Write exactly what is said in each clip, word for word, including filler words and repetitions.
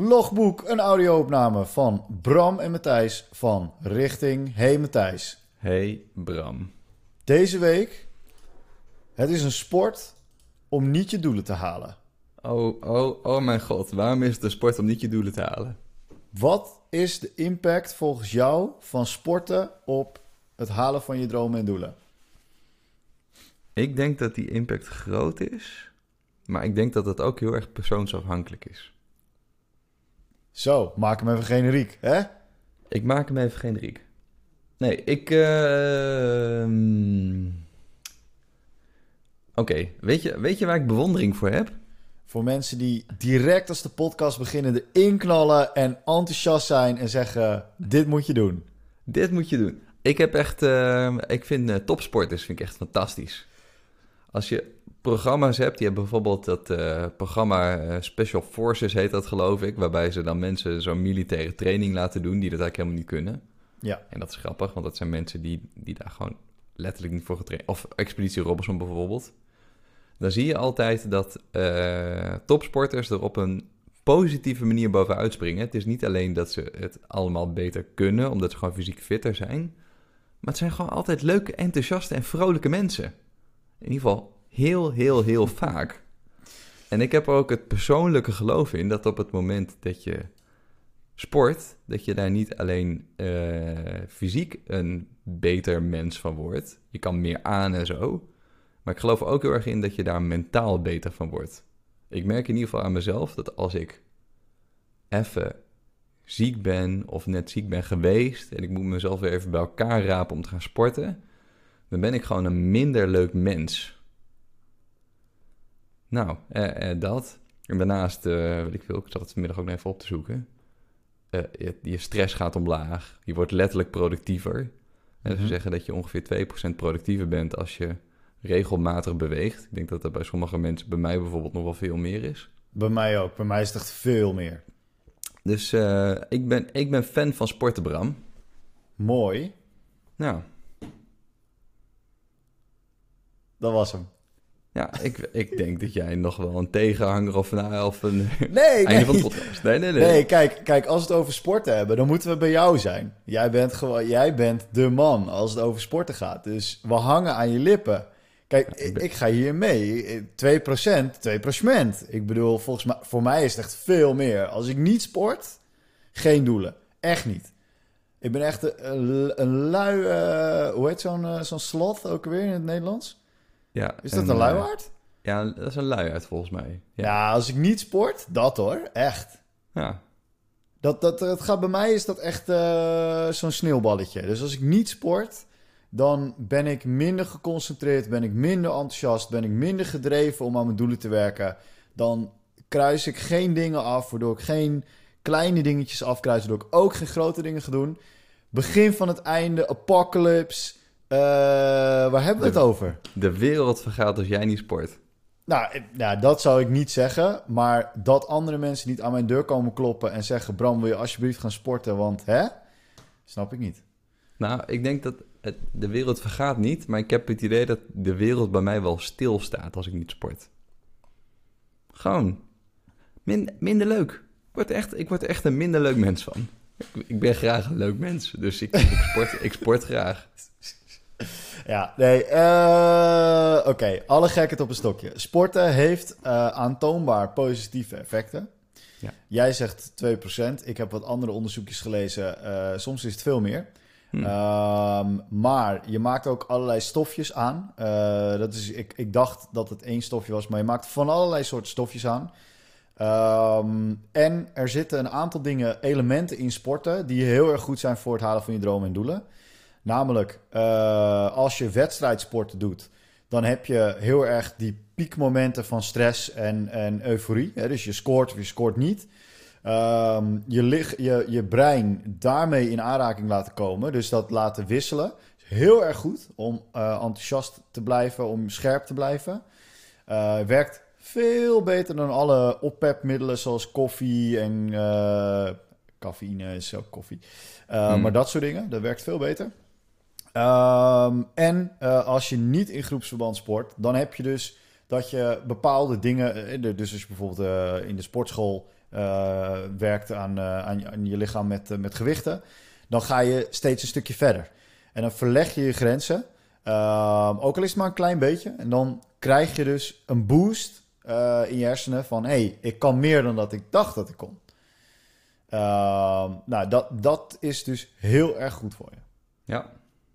logboek, een audio-opname van Bram en Matthijs van Richting Hey Matthijs. Hey Bram. Deze week, het is een sport om niet je doelen te halen. Oh, oh, oh mijn god, waarom is het een sport om niet je doelen te halen? Wat is de impact volgens jou van sporten op het halen van je dromen en doelen? Ik denk dat die impact groot is, maar ik denk dat het ook heel erg persoonsafhankelijk is. Zo, maak hem even generiek, hè? Ik maak hem even generiek. Nee, ik... Uh, Oké, okay. weet, je, weet je waar ik bewondering voor heb? Voor mensen die direct als de podcast beginnen erin knallen en enthousiast zijn en zeggen, dit moet je doen. Dit moet je doen. Ik heb echt... Uh, ik vind uh, topsporters vind ik echt fantastisch. Als je programma's hebt, die hebben bijvoorbeeld dat uh, programma uh, Special Forces heet dat geloof ik, waarbij ze dan mensen zo'n militaire training laten doen die dat eigenlijk helemaal niet kunnen. Ja. En dat is grappig, want dat zijn mensen die, die daar gewoon letterlijk niet voor getraind... Of Expeditie Robinson bijvoorbeeld. Dan zie je altijd dat uh, topsporters er op een positieve manier bovenuit springen. Het is niet alleen dat ze het allemaal beter kunnen, omdat ze gewoon fysiek fitter zijn. Maar het zijn gewoon altijd leuke, enthousiaste en vrolijke mensen. In ieder geval heel, heel, heel vaak. En ik heb er ook het persoonlijke geloof in dat op het moment dat je sport, dat je daar niet alleen uh, fysiek een beter mens van wordt. Je kan meer aan en zo. Maar ik geloof er ook heel erg in dat je daar mentaal beter van wordt. Ik merk in ieder geval aan mezelf dat als ik even ziek ben of net ziek ben geweest en ik moet mezelf weer even bij elkaar rapen om te gaan sporten, dan ben ik gewoon een minder leuk mens. Nou, eh, eh, dat. En daarnaast, uh, weet ik veel, ik zat het vanmiddag ook nog even op te zoeken. Uh, je, je stress gaat omlaag. Je wordt letterlijk productiever. En mm-hmm. Ze zeggen dat je ongeveer twee procent productiever bent als je regelmatig beweegt. Ik denk dat dat bij sommige mensen, bij mij bijvoorbeeld, nog wel veel meer is. Bij mij ook. Bij mij is het echt veel meer. Dus uh, ik, ben, ik ben fan van sporten, Bram. Mooi. Nou. Dat was hem. Ja, ik, ik denk dat jij nog wel een tegenhanger of een, of een nee, einde nee. van de podcast. Nee, nee, nee. Nee, kijk, kijk, als we het over sporten hebben, dan moeten we bij jou zijn. Jij bent gewoon, jij bent de man als het over sporten gaat. Dus we hangen aan je lippen. Kijk, ja, ik, ben... ik ga hier mee. twee procent, twee procent. Ik bedoel, volgens mij, voor mij is het echt veel meer. Als ik niet sport, geen doelen. Echt niet. Ik ben echt een, een lui, uh, hoe heet zo'n, uh, zo'n sloth ook weer in het Nederlands? Ja, is dat en, een luiaard? Uh, ja, dat is een luiaard volgens mij. Ja. ja, als ik niet sport, dat hoor, echt. Ja. Dat, dat, het gaat bij mij is dat echt uh, zo'n sneeuwballetje. Dus als ik niet sport, dan ben ik minder geconcentreerd, ben ik minder enthousiast, ben ik minder gedreven om aan mijn doelen te werken. Dan kruis ik geen dingen af, waardoor ik geen kleine dingetjes afkruis, waardoor ik ook geen grote dingen ga doen. Begin van het einde, apocalypse. Uh, waar hebben we de, het over? De wereld vergaat als jij niet sport. Nou, nou, dat zou ik niet zeggen. Maar dat andere mensen niet aan mijn deur komen kloppen en zeggen, Bram, wil je alsjeblieft gaan sporten? Want, hè? Snap ik niet. Nou, ik denk dat het, de wereld vergaat niet. Maar ik heb het idee dat de wereld bij mij wel stilstaat als ik niet sport. Gewoon. Min, minder leuk. Ik word, echt, ik word er echt een minder leuk mens van. Ik, ik ben graag een leuk mens. Dus ik, ik, sport, ik sport graag. Ja, nee, uh, oké, okay. Alle gekheid op een stokje. Sporten heeft uh, aantoonbaar positieve effecten. Ja. Jij zegt twee procent. Ik heb wat andere onderzoekjes gelezen. Uh, soms is het veel meer. Hmm. Um, maar je maakt ook allerlei stofjes aan. Uh, dat is, ik, ik dacht dat het één stofje was, maar je maakt van allerlei soorten stofjes aan. Um, en er zitten een aantal dingen, elementen in sporten die heel erg goed zijn voor het halen van je dromen en doelen. Namelijk, uh, als je wedstrijdsporten doet, dan heb je heel erg die piekmomenten van stress en, en euforie. Hè? Dus je scoort of je scoort niet. Um, je, lig, je, je brein daarmee in aanraking laten komen, dus dat laten wisselen. Is heel erg goed om uh, enthousiast te blijven, om scherp te blijven. Uh, werkt veel beter dan alle oppepmiddelen zoals koffie en uh, cafeïne is ook koffie. Uh, mm. Maar dat soort dingen, dat werkt veel beter. Um, en uh, als je niet in groepsverband sport, dan heb je dus dat je bepaalde dingen... Dus als je bijvoorbeeld uh, in de sportschool uh, werkt aan, uh, aan, aan je lichaam met, uh, met gewichten, dan ga je steeds een stukje verder. En dan verleg je je grenzen, uh, ook al is het maar een klein beetje. En dan krijg je dus een boost uh, in je hersenen van, hé, hey, ik kan meer dan dat ik dacht dat ik kon. Uh, nou, dat, dat is dus heel erg goed voor je. Ja.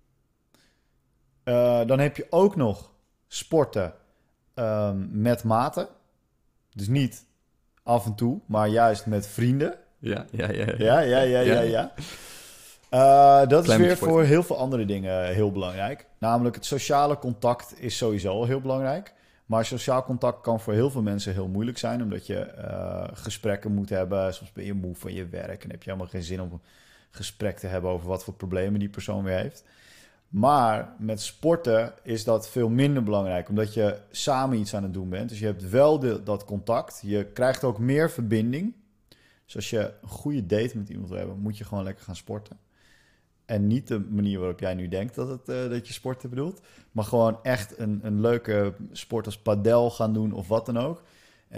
Uh, dan heb je ook nog sporten um, met maten. Dus niet af en toe, maar juist met vrienden. Ja, ja, ja. Ja, ja, ja, ja, ja. Uh, dat is weer voor heel veel andere dingen heel belangrijk. Namelijk het sociale contact is sowieso al heel belangrijk. Maar sociaal contact kan voor heel veel mensen heel moeilijk zijn. Omdat je uh, gesprekken moet hebben. Soms ben je moe van je werk en heb je helemaal geen zin om een gesprek te hebben over wat voor problemen die persoon weer heeft. Maar met sporten is dat veel minder belangrijk, omdat je samen iets aan het doen bent. Dus je hebt wel de, dat contact. Je krijgt ook meer verbinding. Dus als je een goede date met iemand wil hebben, moet je gewoon lekker gaan sporten. En niet de manier waarop jij nu denkt dat, het, uh, dat je sporten bedoelt. Maar gewoon echt een, een leuke sport als padel gaan doen of wat dan ook.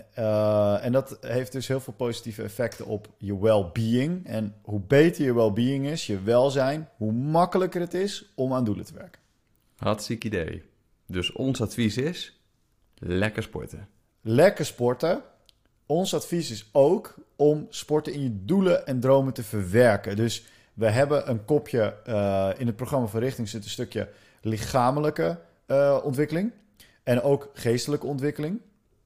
Uh, en dat heeft dus heel veel positieve effecten op je well-being. En hoe beter je well-being is, je welzijn, hoe makkelijker het is om aan doelen te werken. Hartstikke idee. Dus ons advies is, lekker sporten. Lekker sporten. Ons advies is ook om sporten in je doelen en dromen te verwerken. Dus we hebben een kopje, uh, in het programma van Richting zit een stukje lichamelijke uh, ontwikkeling. En ook geestelijke ontwikkeling.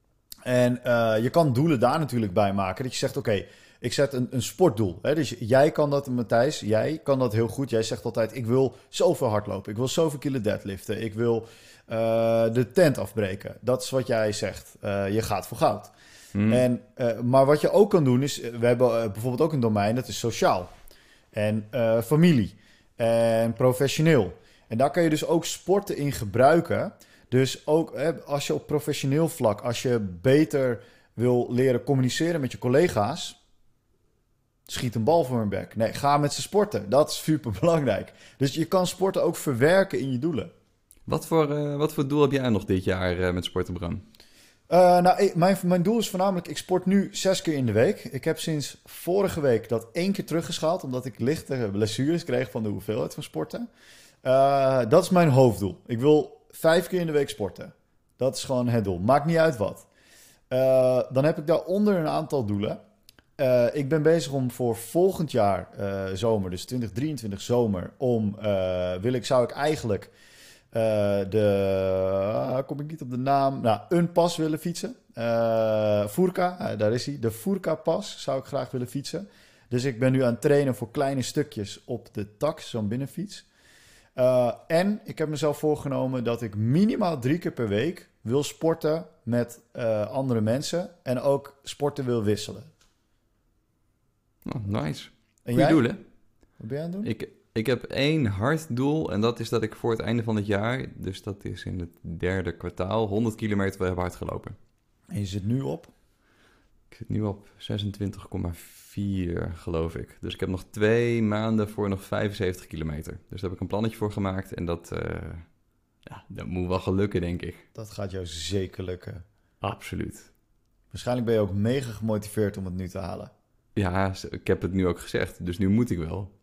En uh, je kan doelen daar natuurlijk bij maken. Dat je zegt, oké, okay, ik zet een, een sportdoel. Hè? Dus jij kan dat, Matthijs, jij kan dat heel goed. Jij zegt altijd, ik wil zoveel hardlopen. Ik wil zoveel kilo deadliften. Ik wil uh, de tent afbreken. Dat is wat jij zegt. Uh, je gaat voor goud. Hmm. En, uh, maar wat je ook kan doen is, we hebben uh, bijvoorbeeld ook een domein, dat is sociaal. En uh, familie. En professioneel. En daar kan je dus ook sporten in gebruiken. Dus ook hè, als je op professioneel vlak, als je beter wil leren communiceren met je collega's, schiet een bal voor hun bek. Nee, ga met ze sporten. Dat is super belangrijk. Dus je kan sporten ook verwerken in je doelen. Wat voor, uh, wat voor doel heb jij nog dit jaar uh, met sporten, Bram? Uh, nou, ik, mijn, mijn doel is voornamelijk, ik sport nu zes keer in de week. Ik heb sinds vorige week dat één keer teruggeschaald, omdat ik lichte blessures kreeg van de hoeveelheid van sporten. Uh, dat is mijn hoofddoel. Ik wil vijf keer in de week sporten. Dat is gewoon het doel. Maakt niet uit wat. Uh, dan heb ik daaronder een aantal doelen. Uh, ik ben bezig om voor volgend jaar uh, zomer, dus twintig drieëntwintig zomer, om uh, wil ik, zou ik eigenlijk uh, de, uh, kom ik niet op de naam, nou, een pas willen fietsen. Uh, Furka, uh, daar is hij. De Furka-pas zou ik graag willen fietsen. Dus ik ben nu aan het trainen voor kleine stukjes op de tax, zo'n binnenfiets. Uh, en ik heb mezelf voorgenomen dat ik minimaal drie keer per week wil sporten met uh, andere mensen. En ook sporten wil wisselen. Oh, nice. En Goeie doel, hè? Wat ben jij aan het doen? Ik, ik heb één hard doel en dat is dat ik voor het einde van het jaar, dus dat is in het derde kwartaal, honderd kilometer wil hebben hard gelopen. En je zit nu op? Ik zit nu op zesentwintig komma vier, geloof ik. Dus ik heb nog twee maanden voor nog vijfenzeventig kilometer. Dus daar heb ik een plannetje voor gemaakt. En dat, uh, ja, dat moet wel gelukken, denk ik. Dat gaat jou zeker lukken. Absoluut. Waarschijnlijk ben je ook mega gemotiveerd om het nu te halen. Ja, ik heb het nu ook gezegd. Dus nu moet ik wel.